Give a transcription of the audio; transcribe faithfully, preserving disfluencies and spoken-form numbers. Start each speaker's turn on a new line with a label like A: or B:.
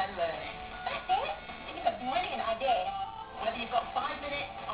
A: and learning.
B: That's it? It's a brilliant idea.
A: Whether you've got five minutes